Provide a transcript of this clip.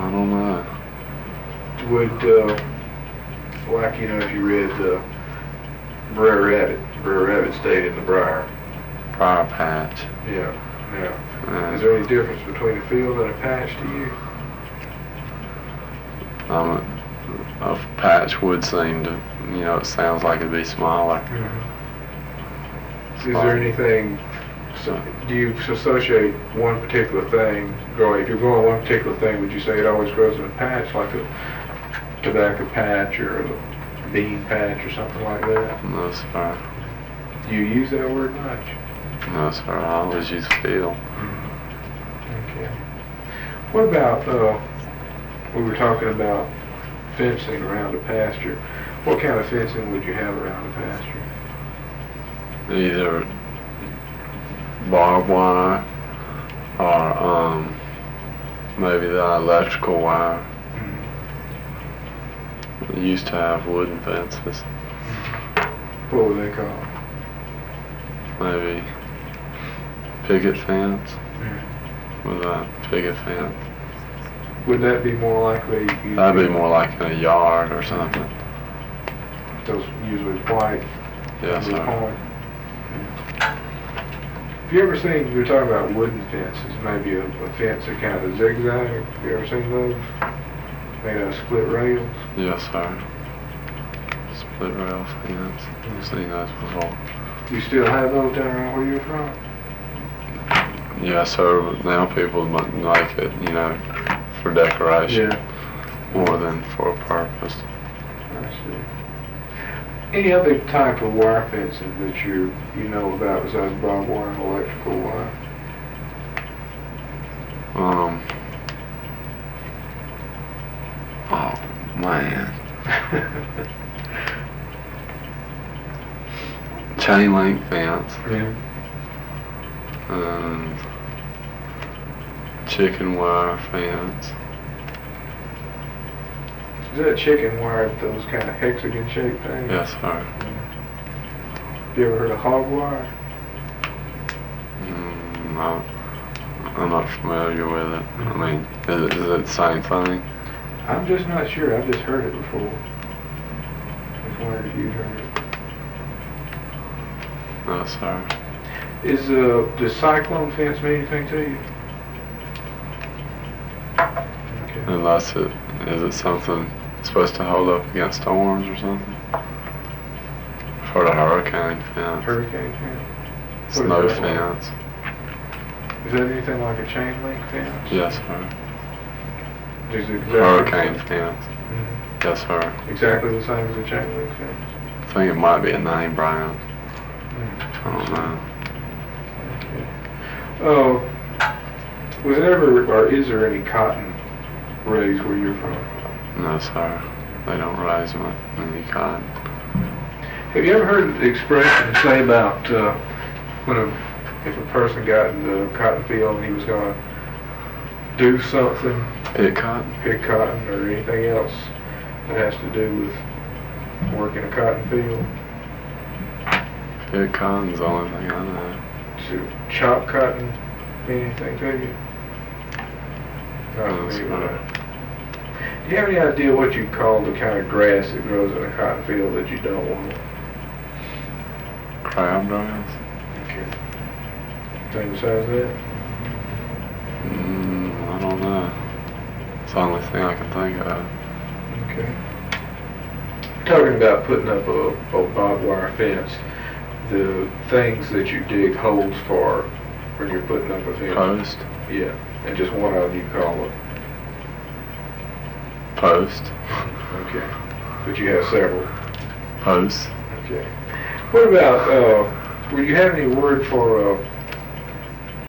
don't know. Would, like, if you read Brer Rabbit stayed in the briar. Briar patch. Yeah. Is there any difference between a field and a patch to you? A patch would seem to, it sounds like it'd be smaller. Is there anything, do you associate one particular thing growing? If you're growing one particular thing, would you say it always grows in a patch, like a tobacco patch or a bean patch or something like that? No, sir. Do you use that word much? No, sir. I always use field. Okay. What about, we were talking about fencing around a pasture. What kind of fencing would you have around a pasture? Either barbed wire or maybe the electrical wire. We used to have wooden fences. What were they called? Maybe picket fence. With a picket fence. Would that be more likely? That'd be more like in a yard or something. Those usually white. Yes, sir. Have you ever seen, you were talking about wooden fences, maybe a fence that kind of zigzag? Have you ever seen those? Made out of split rails? Yes, sir. Split rail fence. I've seen those before. You still have those down around where you're from? Yes, sir. But now people like it, for decoration more than for a purpose. I see. Any other type of wire fencing that you know about besides barbed wire and electrical wire? Oh man. Chain link fence. Yeah. And chicken wire fence. Is that chicken wire, those kind of hexagon shaped things? Yes, sir. Have you ever heard of hog wire? No, I'm not familiar with it. I mean, is it the same thing? I'm just not sure. I've just heard it before. Just wondered if you'd heard it. No, sir. Does cyclone fence mean anything to you? Okay. Unless is it something supposed to hold up against storms or something? For the hurricane fence. Hurricane fence? Snow fence. Is that anything like a chain link fence? Yes, sir. Is it exactly Hurricane fence. Yes, sir. Exactly the same as a chain link fence? I think it might be a name brand. I don't know. Okay. Was there ever, or is there any cotton raised where you're from? No, sir. They don't raise any cotton. Have you ever heard the expression say about if a person got in the cotton field and he was going to do something, pick cotton or anything else that has to do with working a cotton field? Pick cotton's the only thing I know. To chop cotton mean anything to you? No, sir. Do you have any idea what you call the kind of grass that grows in a cotton field that you don't want? Crabgrass? Okay. Thing besides that? I don't know. It's the only thing I can think of. Okay. Talking about putting up a barbed wire fence, the things that you dig holes for when you're putting up a fence. Post? Yeah. And just one of them you call it post. Okay. But you have several. Posts. Okay. What about, would you have any word for